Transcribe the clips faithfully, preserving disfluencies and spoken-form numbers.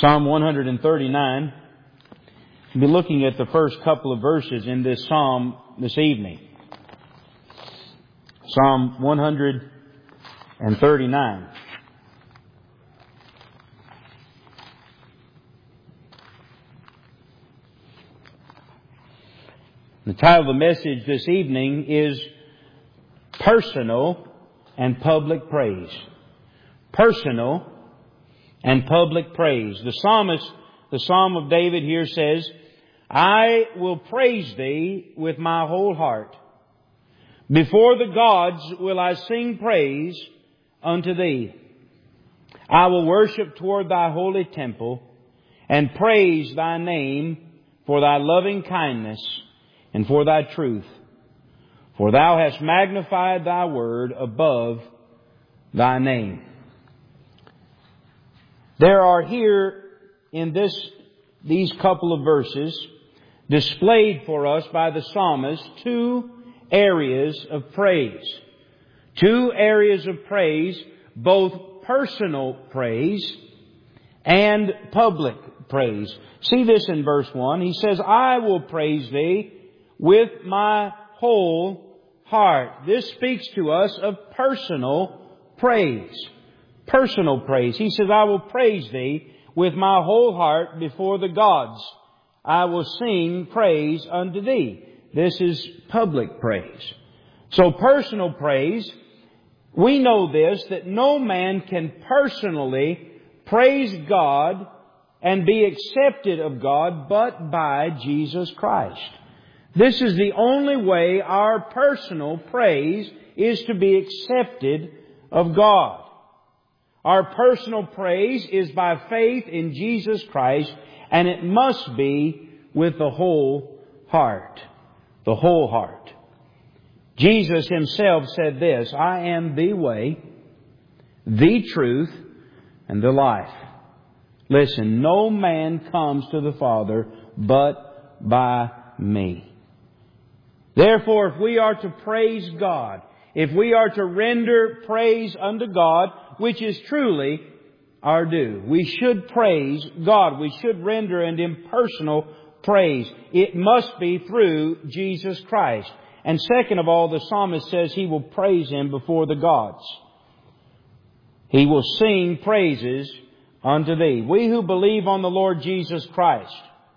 Psalm one thirty-nine. We'll be looking at the first couple of verses in this psalm this evening. Psalm one thirty-nine. The title of the message this evening is Personal and Public Praise. Personal and public praise. The psalmist, the Psalm of David here says, I will praise Thee with my whole heart. Before the gods will I sing praise unto Thee. I will worship toward Thy holy temple and praise Thy name for Thy loving kindness and for Thy truth. For Thou hast magnified Thy word above Thy name. There are here in this, these couple of verses displayed for us by the psalmist two areas of praise. Two areas of praise, both personal praise and public praise. See this in verse one. He says, I will praise Thee with my whole heart. This speaks to us of personal praise. Personal praise. He says, I will praise Thee with my whole heart before the gods. I will sing praise unto Thee. This is public praise. So personal praise, we know this, that no man can personally praise God and be accepted of God but by Jesus Christ. This is the only way our personal praise is to be accepted of God. Our personal praise is by faith in Jesus Christ, and it must be with the whole heart. The whole heart. Jesus Himself said this, I am the way, the truth, and the life. Listen, no man comes to the Father but by me. Therefore, if we are to praise God, if we are to render praise unto God, which is truly our due, we should praise God. We should render an impersonal praise. It must be through Jesus Christ. And second of all, the psalmist says he will praise Him before the gods. He will sing praises unto Thee. We who believe on the Lord Jesus Christ,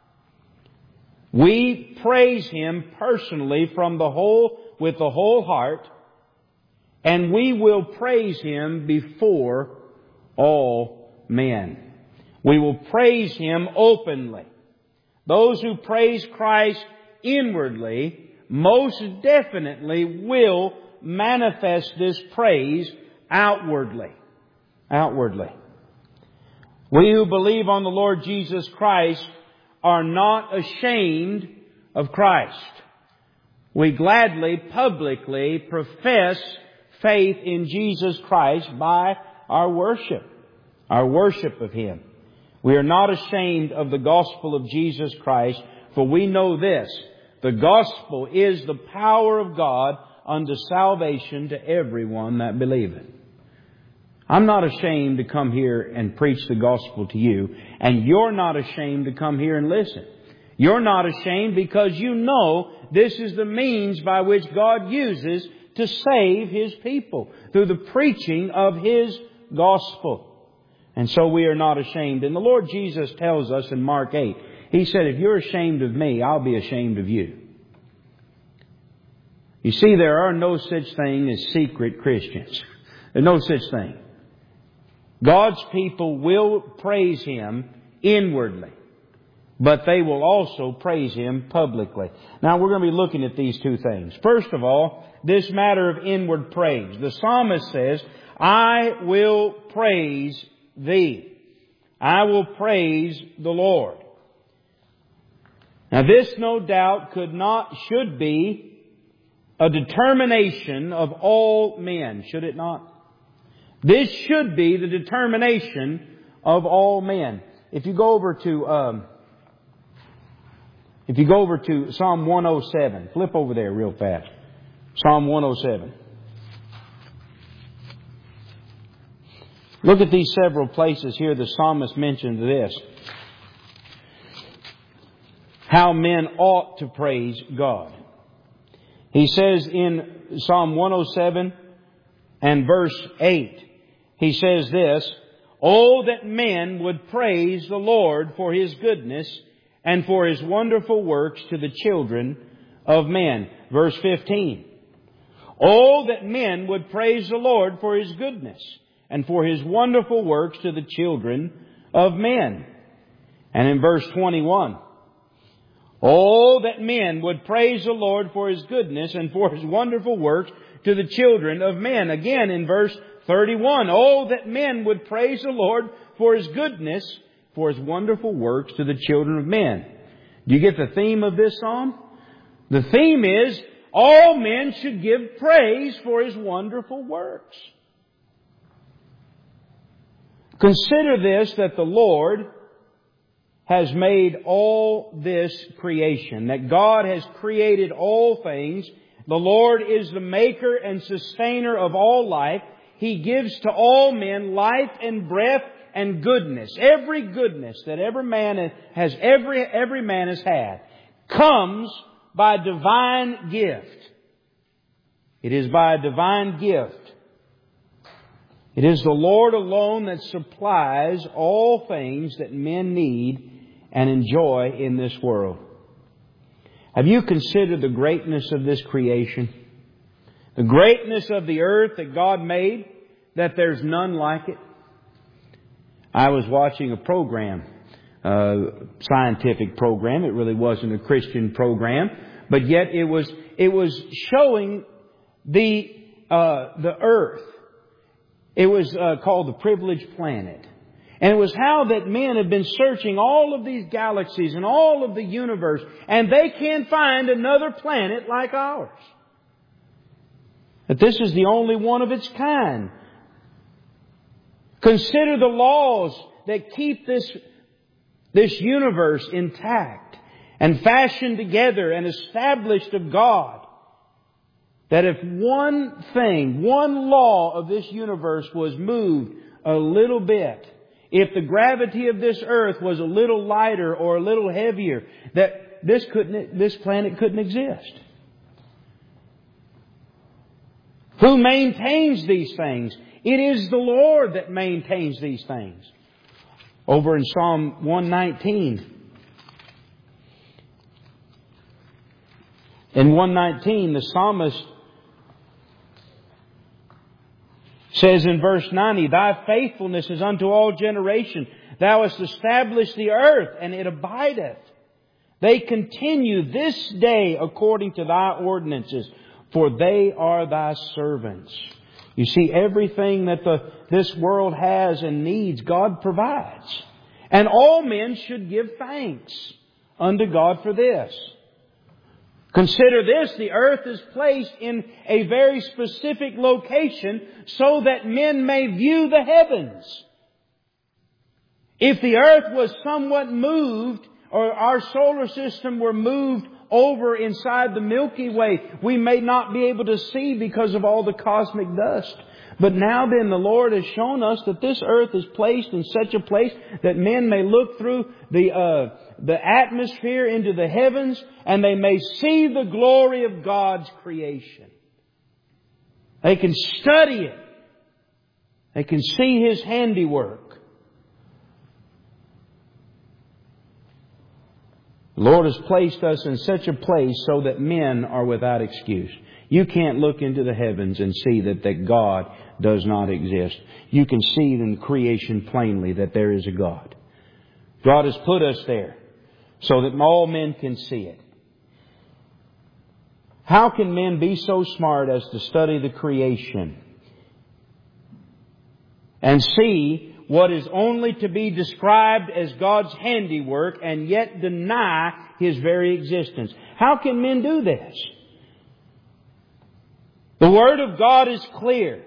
we praise Him personally from the whole, with the whole heart, and we will praise Him before all men. We will praise Him openly. Those who praise Christ inwardly most definitely will manifest this praise outwardly. Outwardly. We who believe on the Lord Jesus Christ are not ashamed of Christ. We gladly, publicly profess faith in Jesus Christ by our worship. Our worship of Him. We are not ashamed of the gospel of Jesus Christ, for we know this, the gospel is the power of God unto salvation to everyone that believeth. I'm not ashamed to come here and preach the gospel to you, and you're not ashamed to come here and listen. You're not ashamed because you know this is the means by which God uses to save His people through the preaching of His gospel. And so we are not ashamed. And the Lord Jesus tells us in Mark eight, He said, if you're ashamed of me, I'll be ashamed of you. You see, there are no such thing as secret Christians. There's no such thing. God's people will praise Him inwardly, but they will also praise Him publicly. Now we're going to be looking at these two things. First of all, this matter of inward praise. The psalmist says, I will praise Thee. I will praise the Lord. Now this no doubt could not, should be a determination of all men, should it not? This should be the determination of all men. If you go over to, um, if you go over to Psalm one oh seven, flip over there real fast. Psalm one oh seven. Look at these several places here the psalmist mentioned this. How men ought to praise God. He says in Psalm one oh seven and verse eight, he says this, "Oh, that men would praise the Lord for His goodness and for His wonderful works to the children of men." Verse fifteen, "Oh, that men would praise the Lord for His goodness and for His wonderful works to the children of men." And in verse twenty-one, "Oh, that men would praise the Lord for His goodness and for His wonderful works to the children of men." Again in verse thirty-one, "Oh, that men would praise the Lord for His goodness, for His wonderful works to the children of men." Do you get the theme of this psalm? The theme is, all men should give praise for His wonderful works. Consider this, that the Lord has made all this creation, that God has created all things. The Lord is the maker and sustainer of all life. He gives to all men life and breath and goodness. Every goodness that every man has, every, every man has had, comes by divine gift. It is by a divine gift. It is the Lord alone that supplies all things that men need and enjoy in this world. Have you considered the greatness of this creation? The greatness of the earth that God made, that there's none like it? I was watching a program, a scientific program. It really wasn't a Christian program, but yet it was, it was showing the, uh, the earth. It was uh, called The Privileged Planet. And it was how that men have been searching all of these galaxies and all of the universe, and they can't find another planet like ours. That this is the only one of its kind. Consider the laws that keep this, this universe intact and fashioned together and established of God. That if one thing, one law of this universe was moved a little bit, if the gravity of this earth was a little lighter or a little heavier, that this couldn't, this planet couldn't exist. Who maintains these things? It is the Lord that maintains these things. Over in Psalm one nineteen. In one nineteen, the psalmist says in verse ninety, "Thy faithfulness is unto all generation. Thou hast established the earth, and it abideth. They continue this day according to Thy ordinances, for they are Thy servants." You see, everything that the, this world has and needs, God provides. And all men should give thanks unto God for this. Consider this, the earth is placed in a very specific location so that men may view the heavens. If the earth was somewhat moved, or our solar system were moved over inside the Milky Way, we may not be able to see because of all the cosmic dust. But now then, the Lord has shown us that this earth is placed in such a place that men may look through the uh, the atmosphere into the heavens, and they may see the glory of God's creation. They can study it. They can see His handiwork. The Lord has placed us in such a place so that men are without excuse. You can't look into the heavens and see that, that God does not exist. You can see in creation plainly that there is a God. God has put us there so that all men can see it. How can men be so smart as to study the creation and see what is only to be described as God's handiwork and yet deny His very existence? How can men do this? The Word of God is clear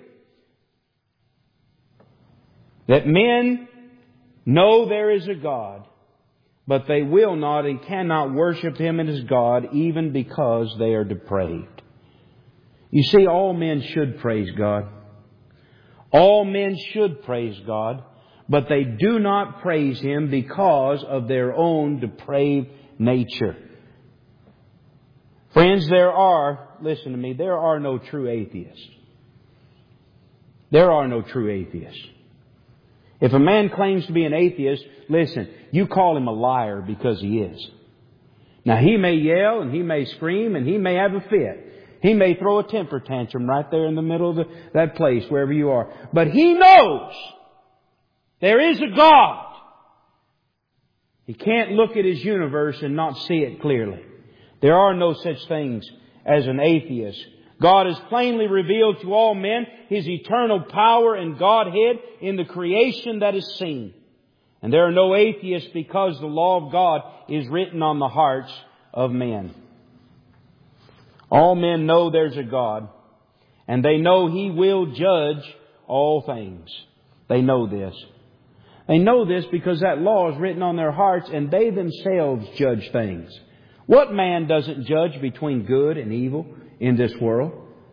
that men know there is a God, but they will not and cannot worship Him as God even because they are depraved. You see, all men should praise God. All men should praise God, but they do not praise Him because of their own depraved nature. Friends, there are, listen to me, there are no true atheists. There are no true atheists. If a man claims to be an atheist, listen, you call him a liar because he is. Now, he may yell and he may scream and he may have a fit. He may throw a temper tantrum right there in the middle of the, that place, wherever you are. But he knows there is a God. He can't look at His universe and not see it clearly. There are no such things as an atheist. God has plainly revealed to all men His eternal power and Godhead in the creation that is seen. And there are no atheists because the law of God is written on the hearts of men. All men know there's a God, and they know He will judge all things. They know this. They know this because that law is written on their hearts, and they themselves judge things. What man doesn't judge between good and evil in this world?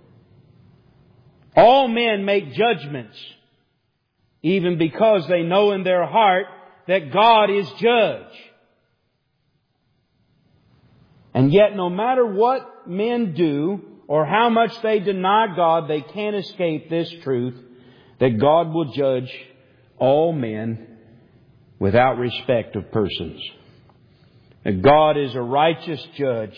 All men make judgments, even because they know in their heart that God is judge. And yet, no matter what men do or how much they deny God, they can't escape this truth that God will judge all men without respect of persons. That God is a righteous judge.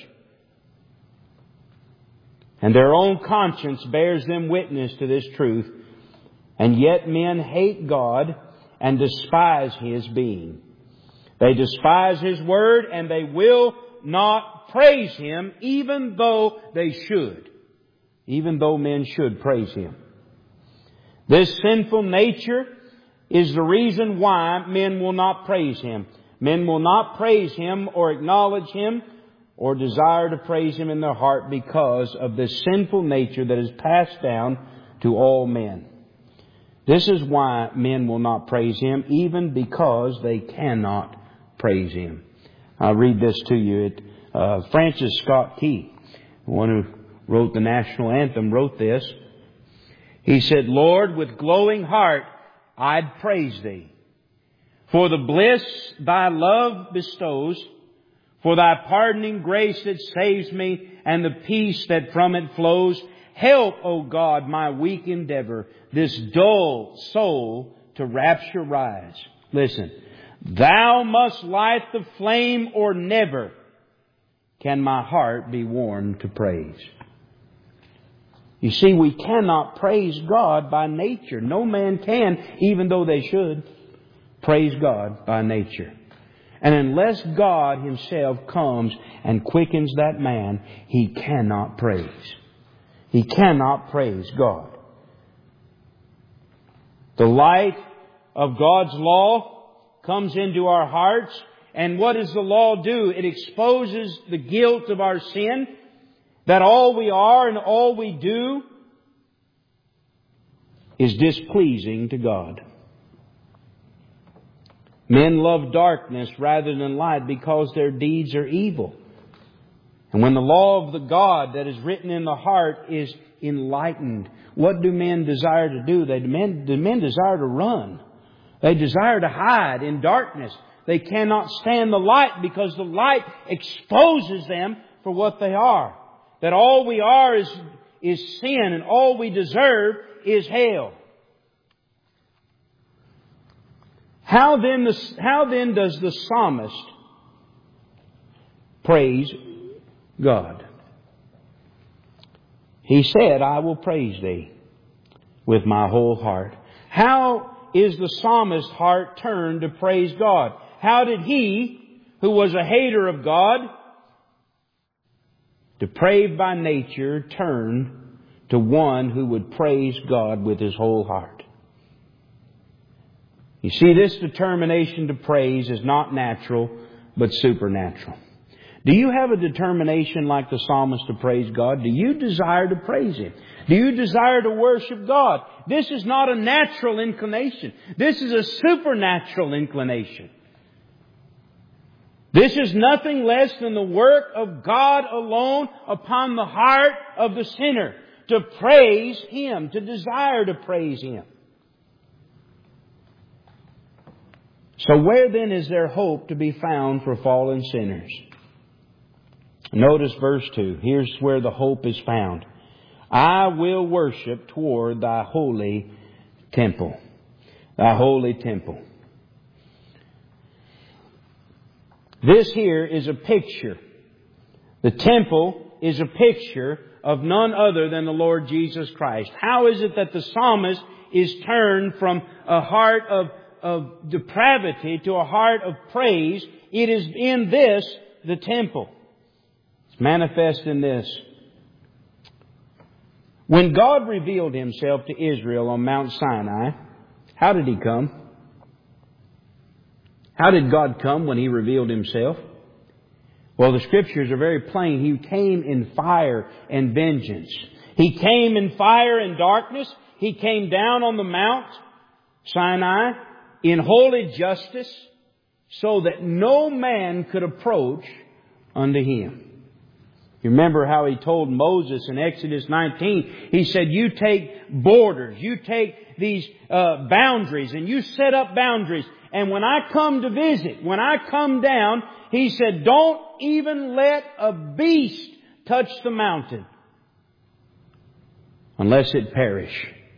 And their own conscience bears them witness to this truth. And yet men hate God and despise His being. They despise His word and they will not praise Him, even though they should. Even though men should praise Him. This sinful nature is the reason why men will not praise Him. Men will not praise Him or acknowledge Him or desire to praise Him in their heart because of this sinful nature that is passed down to all men. This is why men will not praise Him, even because they cannot praise Him. I'll read this to you. It, uh, Francis Scott Key, the one who wrote the national anthem, wrote this. He said, Lord, with glowing heart, I'd praise Thee. For the bliss Thy love bestows, for Thy pardoning grace that saves me, and the peace that from it flows. Help, O God, my weak endeavor, this dull soul to rapture rise. Listen, Thou must light the flame or never can my heart be warmed to praise. You see, we cannot praise God by nature. No man can, even though they should, praise God by nature. And unless God Himself comes and quickens that man, he cannot praise. He cannot praise God. The light of God's law comes into our hearts. And what does the law do? It exposes the guilt of our sin, that all we are and all we do is displeasing to God. Men love darkness rather than light because their deeds are evil. And when the law of the God that is written in the heart is enlightened, what do men desire to do? They men, the men desire to run. They desire to hide in darkness. They cannot stand the light because the light exposes them for what they are. That all we are is, is sin, and all we deserve is hell. How then, the, how then does the psalmist praise God? He said, I will praise Thee with my whole heart. How is the psalmist's heart turned to praise God? How did he, who was a hater of God, depraved by nature, turn to one who would praise God with his whole heart? You see, this determination to praise is not natural, but supernatural. Do you have a determination like the psalmist to praise God? Do you desire to praise Him? Do you desire to worship God? This is not a natural inclination. This is a supernatural inclination. This is nothing less than the work of God alone upon the heart of the sinner. To praise Him, to desire to praise Him. So where then is there hope to be found for fallen sinners? Notice verse two. Here's where the hope is found. I will worship toward thy holy temple. Thy holy temple. This here is a picture. The temple is a picture of none other than the Lord Jesus Christ. How is it that the psalmist is turned from a heart of, of depravity to a heart of praise? It is in this, the temple. It's manifest in this. When God revealed Himself to Israel on Mount Sinai, how did He come? How did God come when He revealed Himself? Well, the Scriptures are very plain. He came in fire and vengeance. He came in fire and darkness. He came down on the Mount Sinai in holy justice so that no man could approach unto Him. You remember how He told Moses in Exodus nineteen, He said, you take borders, you take these uh, boundaries, and you set up boundaries. And when I come to visit, when I come down, He said, don't even let a beast touch the mountain unless it perish.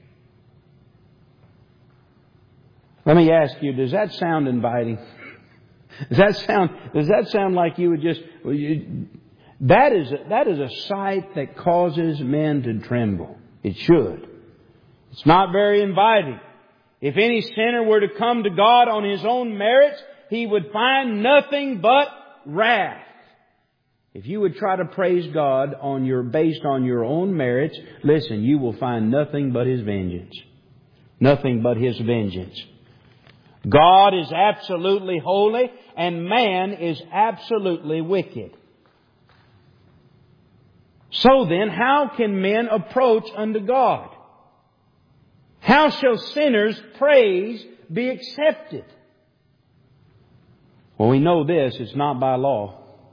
Let me ask you, does that sound inviting? Does that sound, does that sound like you would just... You, That is, a, that is a sight that causes men to tremble. It should. It's not very inviting. If any sinner were to come to God on his own merits, he would find nothing but wrath. If you would try to praise God on your, based on your own merits, listen, you will find nothing but His vengeance. Nothing but His vengeance. God is absolutely holy and man is absolutely wicked. So then, how can men approach unto God? How shall sinners' praise be accepted? Well, we know this, it's not by law.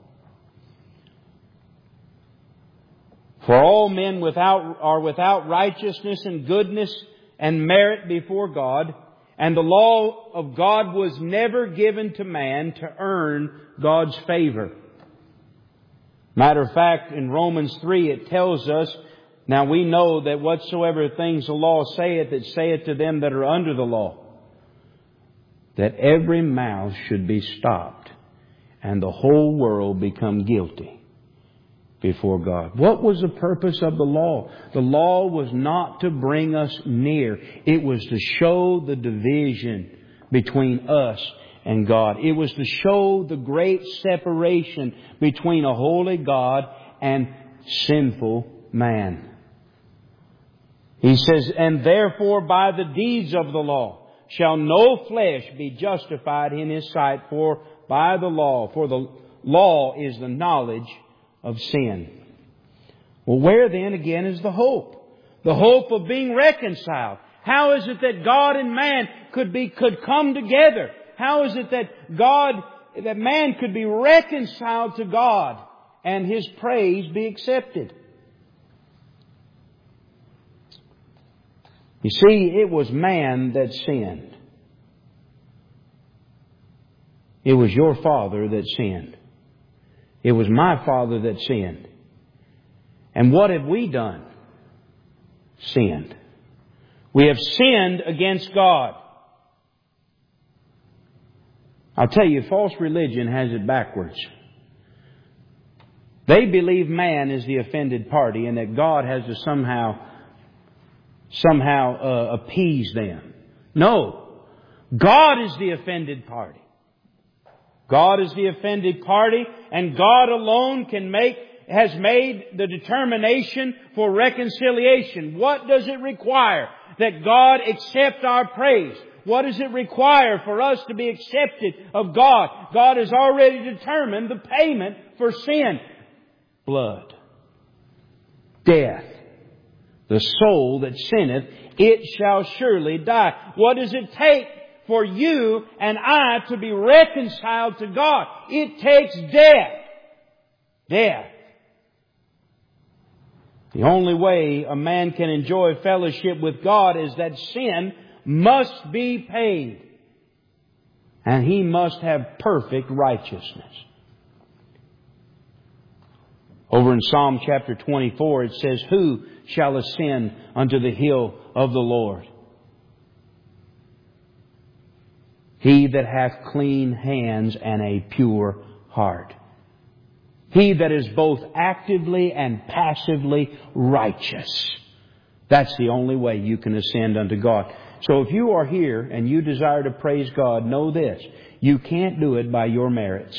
For all men without are without righteousness and goodness and merit before God, and the law of God was never given to man to earn God's favor. Matter of fact, in Romans three it tells us, now we know that whatsoever things the law saith, it saith to them that are under the law, that every mouth should be stopped and the whole world become guilty before God. What was the purpose of the law? The law was not to bring us near. It was to show the division between us and God. It was to show the great separation between a holy God and sinful man. He says, and therefore by the deeds of the law shall no flesh be justified in His sight, for by the law, for the law is the knowledge of sin. Well, where then again is the hope? The hope of being reconciled. How is it that God and man could be, could come together? How is it that God, that man could be reconciled to God and His praise be accepted? You see, it was man that sinned. It was your father that sinned. It was my father that sinned. And what have we done? Sinned. We have sinned against God. I'll tell you, false religion has it backwards. They believe man is the offended party and that God has to somehow, somehow uh, appease them. No. God is the offended party. God is the offended party, and God alone can make, has made the determination for reconciliation. What does it require? That God accept our praise. What does it require for us to be accepted of God? God has already determined the payment for sin. Blood. Death. The soul that sinneth, it shall surely die. What does it take for you and I to be reconciled to God? It takes death. Death. The only way a man can enjoy fellowship with God is that sin must be paid. And He must have perfect righteousness. Over in Psalm chapter twenty-four it says, "Who shall ascend unto the hill of the Lord? He that hath clean hands and a pure heart." He that is both actively and passively righteous. That's the only way you can ascend unto God. So if you are here and you desire to praise God, know this: you can't do it by your merits.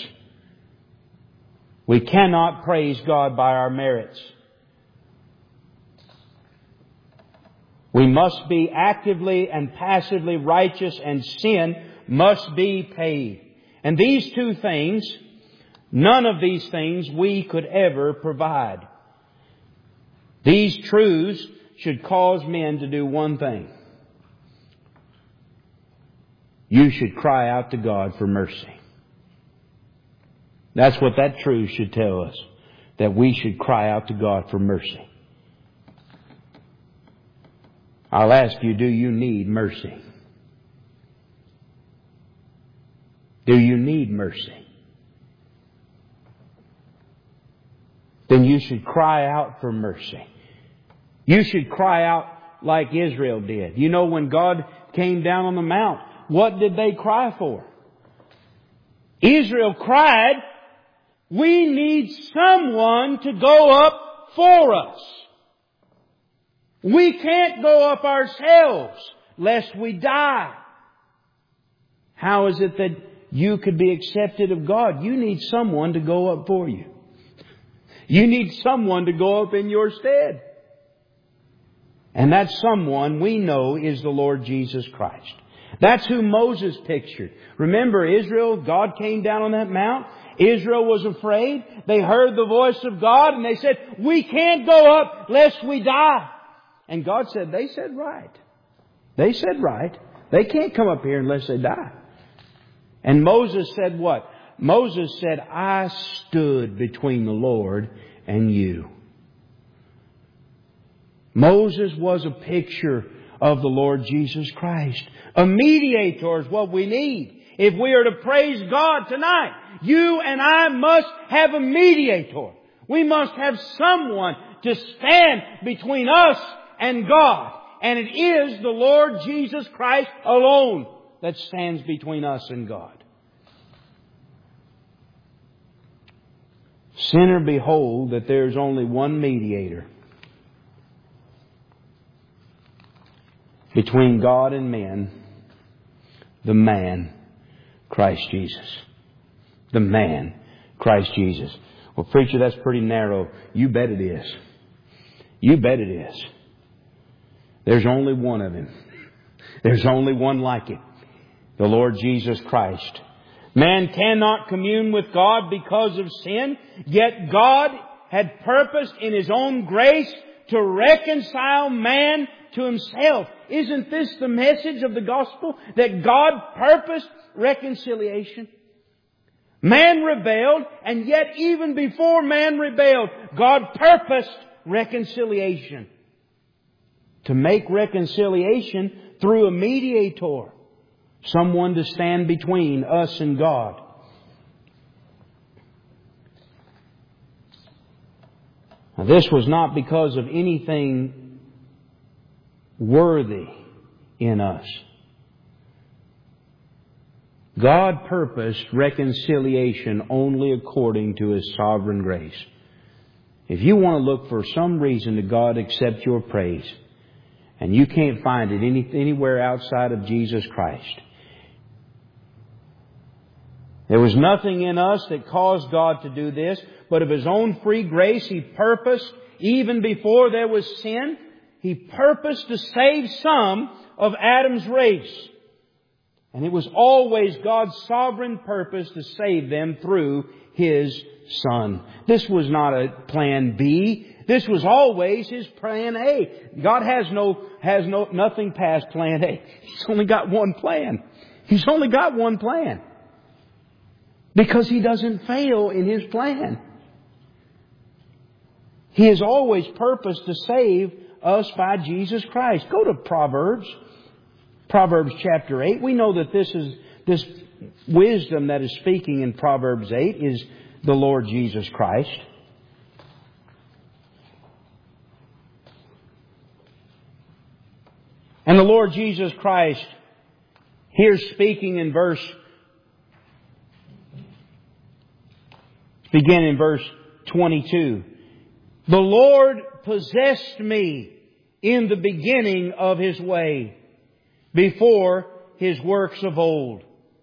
We cannot praise God by our merits. We must be actively and passively righteous, and sin must be paid. And these two things, none of these things we could ever provide. These truths should cause men to do one thing. You should cry out to God for mercy. That's what that truth should tell us. That we should cry out to God for mercy. I'll ask you, do you need mercy? Do you need mercy? Then you should cry out for mercy. You should cry out like Israel did. You know, when God came down on the mount, what did they cry for? Israel cried, "We need someone to go up for us. We can't go up ourselves lest we die." How is it that you could be accepted of God? You need someone to go up for you. You need someone to go up in your stead. And that someone we know is the Lord Jesus Christ. That's who Moses pictured. Remember Israel, God came down on that mount. Israel was afraid. They heard the voice of God and they said, "We can't go up lest we die." And God said, they said right. They said right. They can't come up here unless they die. And Moses said what? Moses said, "I stood between the Lord and you." Moses was a picture of the Lord Jesus Christ. A mediator is what we need. If we are to praise God tonight, you and I must have a mediator. We must have someone to stand between us and God. And it is the Lord Jesus Christ alone that stands between us and God. Sinner, behold that there is only one mediator between God and men, the man, Christ Jesus. The man, Christ Jesus. Well, preacher, that's pretty narrow. You bet it is. You bet it is. There's only one of Him. There's only one like Him. The Lord Jesus Christ. Man cannot commune with God because of sin, yet God had purposed in His own grace to reconcile man to Himself. Isn't this the message of the gospel? That God purposed reconciliation? Man rebelled, and yet even before man rebelled, God purposed reconciliation. To make reconciliation through a mediator. Someone to stand between us and God. Now, this was not because of anything worthy in us. God purposed reconciliation only according to His sovereign grace. If you want to look for some reason that God accept your praise, and you can't find it any, anywhere outside of Jesus Christ, there was nothing in us that caused God to do this, but of His own free grace, He purposed, even before there was sin, He purposed to save some of Adam's race. And it was always God's sovereign purpose to save them through His Son. This was not a plan B. This was always His plan A. God has no, has no, nothing past plan A. He's only got one plan. He's only got one plan. Because He doesn't fail in His plan. He has always purposed to save us by Jesus Christ. Go to Proverbs. Proverbs chapter eight. We know that this is, this wisdom that is speaking in Proverbs eight is the Lord Jesus Christ. And the Lord Jesus Christ, here speaking in verse, begin in verse twenty-two. The Lord possessed me in the beginning of His way, before His works of old.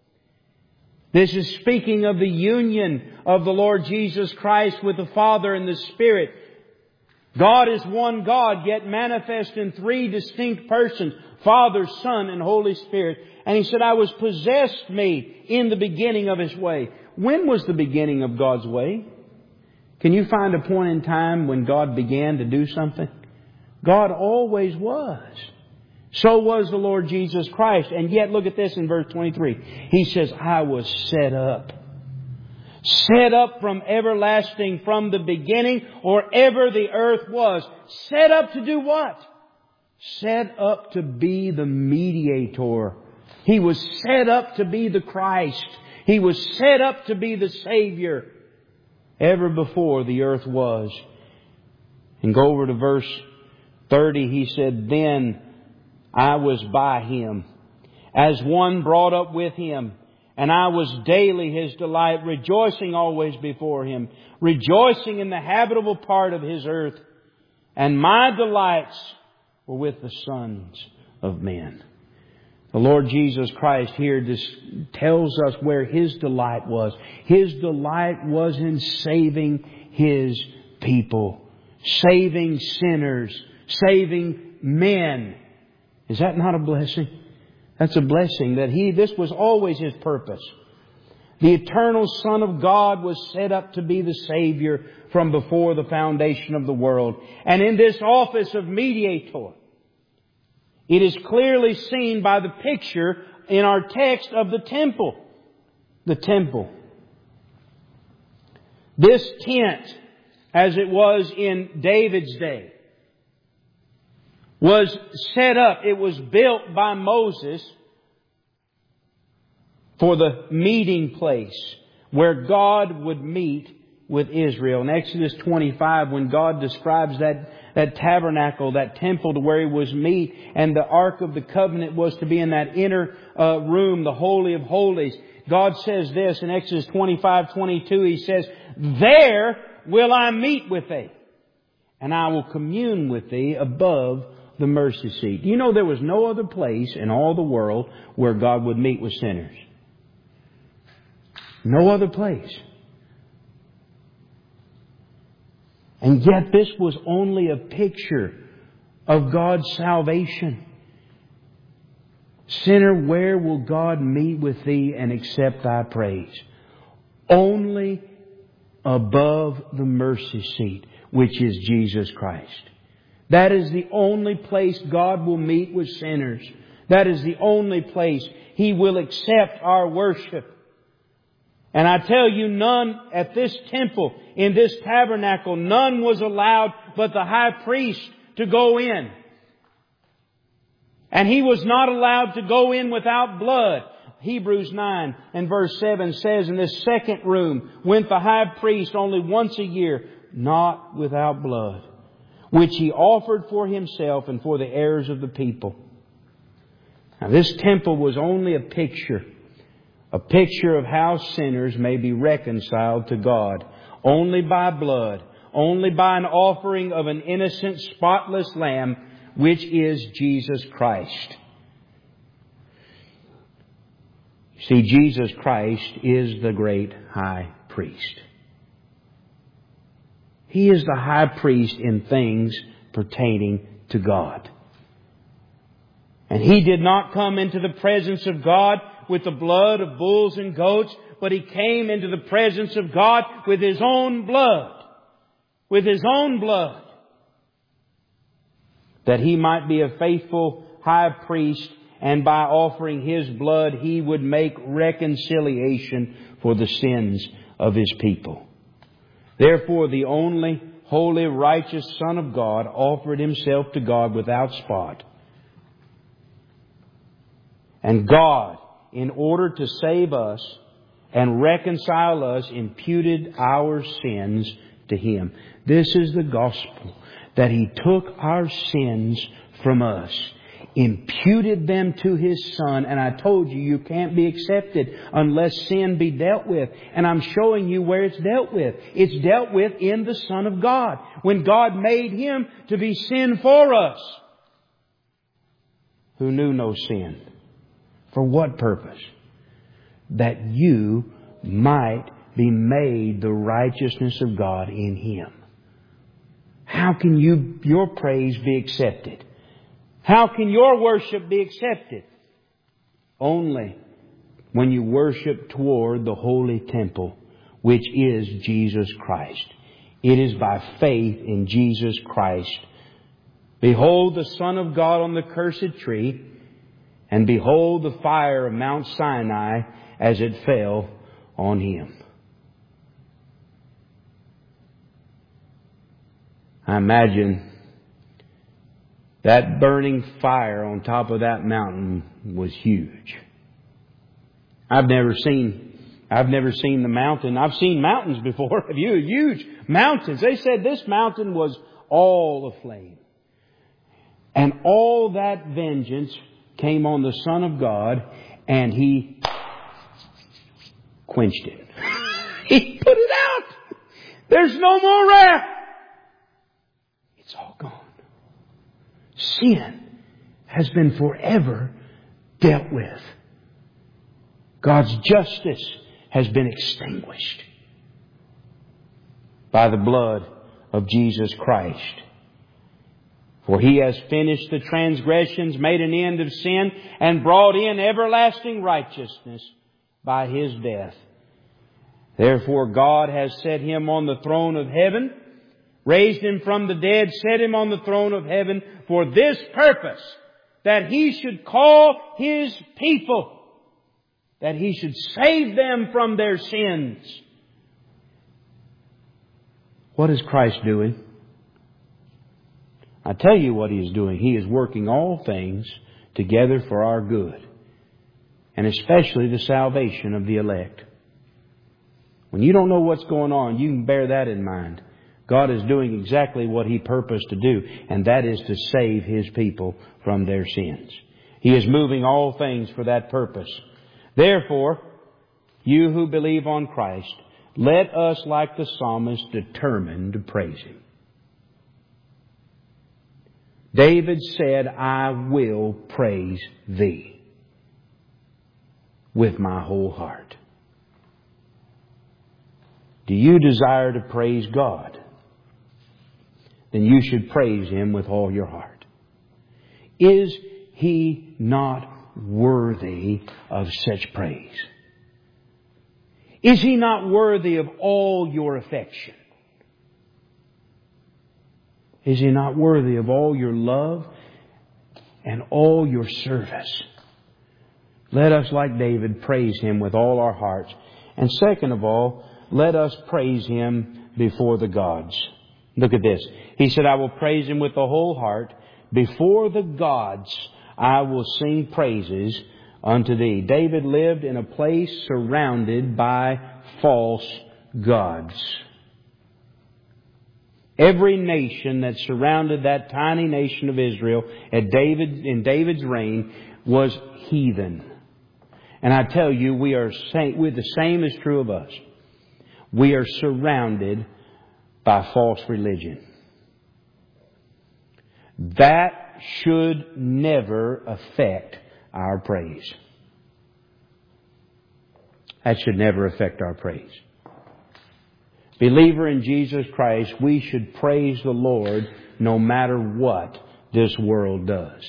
This is speaking of the union of the Lord Jesus Christ with the Father and the Spirit. God is one God, yet manifest in three distinct persons, Father, Son, and Holy Spirit. And He said, I was possessed me in the beginning of His way. When was the beginning of God's way? Can you find a point in time when God began to do something? God always was. So was the Lord Jesus Christ. And yet, look at this in verse twenty-three. He says, I was set up. Set up from everlasting, from the beginning, or ever the earth was. Set up to do what? Set up to be the mediator. He was set up to be the Christ. He was set up to be the Savior. Ever before the earth was. And go over to verse thirty. He said, then I was by Him, as one brought up with Him. And I was daily His delight, rejoicing always before Him, rejoicing in the habitable part of His earth. And my delights were with the sons of men. The Lord Jesus Christ here just tells us where His delight was. His delight was in saving His people, saving sinners, saving men. Is that not a blessing? That's a blessing that He, this was always His purpose. The eternal Son of God was set up to be the Savior from before the foundation of the world. And in this office of mediator, it is clearly seen by the picture in our text of the temple. The temple. This tent, as it was in David's day, was set up. It was built by Moses for the meeting place where God would meet with Israel. In Exodus twenty-five, when God describes that, that tabernacle, that temple to where He was meet, and the Ark of the Covenant was to be in that inner uh, room, the Holy of Holies. God says this in Exodus twenty-five twenty-two. He says, there will I meet with thee, and I will commune with thee above the mercy seat. You know, there was no other place in all the world where God would meet with sinners. No other place. And yet this was only a picture of God's salvation. Sinner, where will God meet with thee and accept thy praise? Only above the mercy seat, which is Jesus Christ. That is the only place God will meet with sinners. That is the only place He will accept our worship. And I tell you, none at this temple, in this tabernacle, none was allowed but the high priest to go in. And he was not allowed to go in without blood. Hebrews nine and verse seven says, in this second room went the high priest only once a year, not without blood, which he offered for himself and for the heirs of the people. Now this temple was only a picture, a picture of how sinners may be reconciled to God. Only by blood, only by an offering of an innocent, spotless lamb, which is Jesus Christ. See, Jesus Christ is the great high priest. He is the high priest in things pertaining to God. And He did not come into the presence of God with the blood of bulls and goats, but He came into the presence of God with His own blood. With His own blood. That He might be a faithful high priest, and by offering His blood He would make reconciliation for the sins of His people. Therefore, the only holy, righteous Son of God offered Himself to God without spot. And God, in order to save us and reconcile us, imputed our sins to Him. This is the gospel, that He took our sins from us, imputed them to His Son. And I told you, you can't be accepted unless sin be dealt with. And I'm showing you where it's dealt with. It's dealt with in the Son of God, when God made Him to be sin for us, who knew no sin. For what purpose? That you might be made the righteousness of God in Him. How can you, your praise be accepted? How can your worship be accepted? Only when you worship toward the holy temple, which is Jesus Christ. It is by faith in Jesus Christ. Behold the Son of God on the cursed tree, and behold the fire of Mount Sinai as it fell on Him. I imagine that burning fire on top of that mountain was huge. I've never seen, I've never seen the mountain. I've seen mountains before. Have you? Huge mountains. They said this mountain was all aflame. And all that vengeance came on the Son of God, and He quenched it. He put it out. There's no more wrath. It's all gone. Sin has been forever dealt with. God's justice has been extinguished by the blood of Jesus Christ. For He has finished the transgressions, made an end of sin, and brought in everlasting righteousness by His death. Therefore God has set Him on the throne of heaven, raised Him from the dead, set Him on the throne of heaven for this purpose, that He should call His people, that He should save them from their sins. What is Christ doing? I tell you what He is doing. He is working all things together for our good, and especially the salvation of the elect. When you don't know what's going on, you can bear that in mind. God is doing exactly what He purposed to do, and that is to save His people from their sins. He is moving all things for that purpose. Therefore, you who believe on Christ, let us, like the psalmist, determine to praise Him. David said, I will praise Thee with my whole heart. Do you desire to praise God? Then you should praise Him with all your heart. Is He not worthy of such praise? Is He not worthy of all your affection? Is He not worthy of all your love and all your service? Let us, like David, praise Him with all our hearts. And second of all, let us praise Him before the gods. Look at this. He said, I will praise Him with the whole heart. Before the gods I will sing praises unto Thee. David lived in a place surrounded by false gods. Every nation that surrounded that tiny nation of Israel at David, in David's reign was heathen. And I tell you, we are same, we're the same is true of us. We are surrounded by false religion. That should never affect our praise. That should never affect our praise. Believer in Jesus Christ, we should praise the Lord no matter what this world does.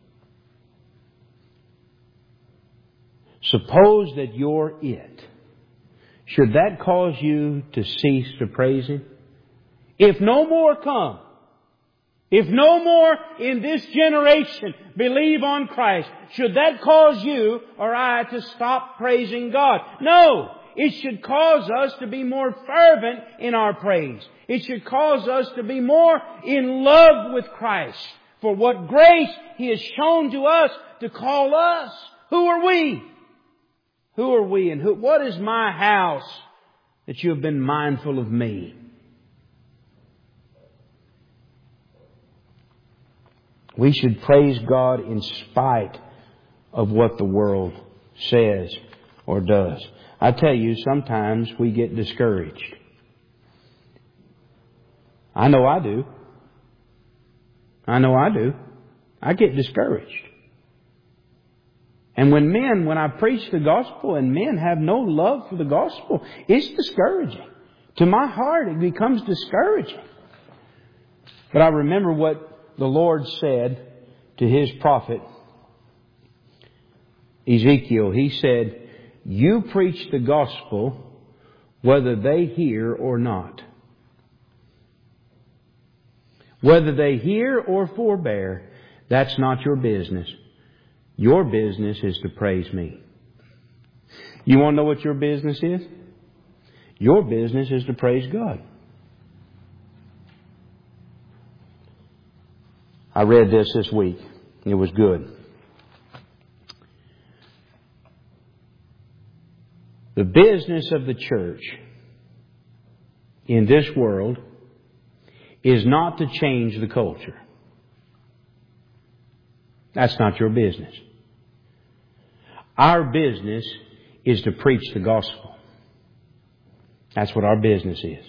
Suppose that you're it. Should that cause you to cease to praise Him? If no more come, if no more in this generation believe on Christ, should that cause you or I to stop praising God? No! It should cause us to be more fervent in our praise. It should cause us to be more in love with Christ for what grace He has shown to us to call us. Who are we? Who are we and who, what is my house that you have been mindful of me? We should praise God in spite of what the world says or does. I tell you, sometimes we get discouraged. I know I do. I know I do. I get discouraged. And when men, when I preach the gospel and men have no love for the gospel, it's discouraging. To my heart, it becomes discouraging. But I remember what the Lord said to His prophet, Ezekiel. He said, you preach the gospel whether they hear or not. Whether they hear or forbear, that's not your business. Your business is to praise me. You want to know what your business is? Your business is to praise God. I read this this week. It was good. The business of the church in this world is not to change the culture. That's not your business. Our business is to preach the gospel. That's what our business is.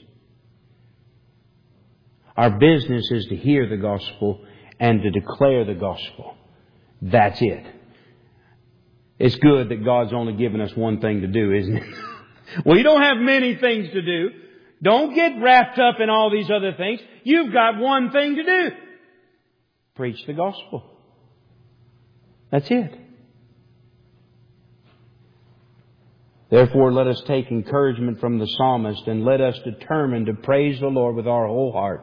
Our business is to hear the gospel and to declare the gospel. That's it. It's good that God's only given us one thing to do, isn't it? Well, you don't have many things to do. Don't get wrapped up in all these other things. You've got one thing to do. Preach the gospel. That's it. Therefore, let us take encouragement from the psalmist and let us determine to praise the Lord with our whole heart.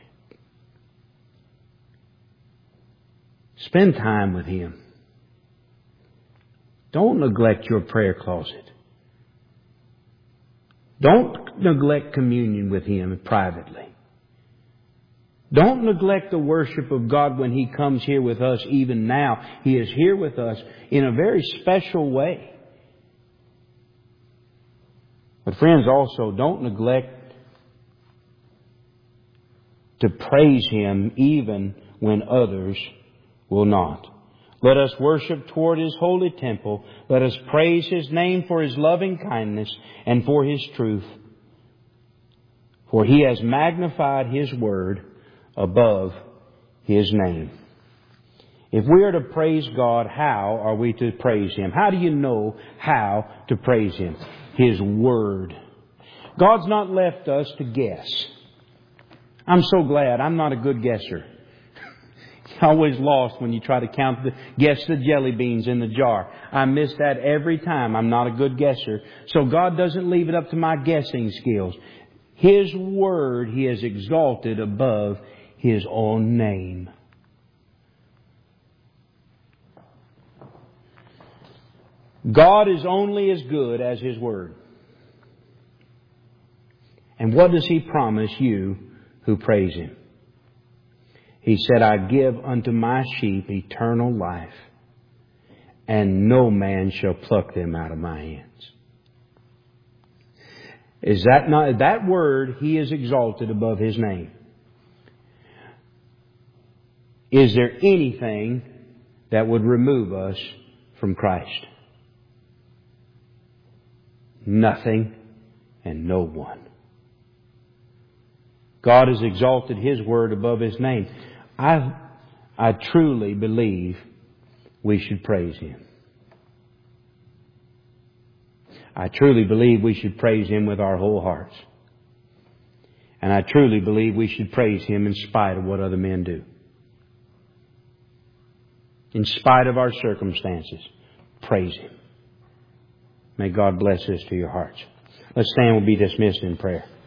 Spend time with Him. Don't neglect your prayer closet. Don't neglect communion with Him privately. Don't neglect the worship of God when He comes here with us even now. He is here with us in a very special way. But friends, also don't neglect to praise Him even when others will not. Let us worship toward His holy temple. Let us praise His name for His loving kindness and for His truth. For He has magnified His word above His name. If we are to praise God, how are we to praise Him? How do you know how to praise Him? His Word. God's not left us to guess. I'm so glad I'm not a good guesser. You're always lost when you try to count the, guess the jelly beans in the jar. I miss that every time. I'm not a good guesser. So God doesn't leave it up to my guessing skills. His Word He has exalted above His own name. God is only as good as His Word. And what does He promise you who praise Him? He said, I give unto my sheep eternal life, and no man shall pluck them out of my hands. Is that not, that word He is exalted above His name? Is there anything that would remove us from Christ? Nothing and no one. God has exalted His word above His name. I, I truly believe we should praise Him. I truly believe we should praise Him with our whole hearts. And I truly believe we should praise Him in spite of what other men do. In spite of our circumstances, praise Him. May God bless this to your hearts. Let's stand and we'll be dismissed in prayer.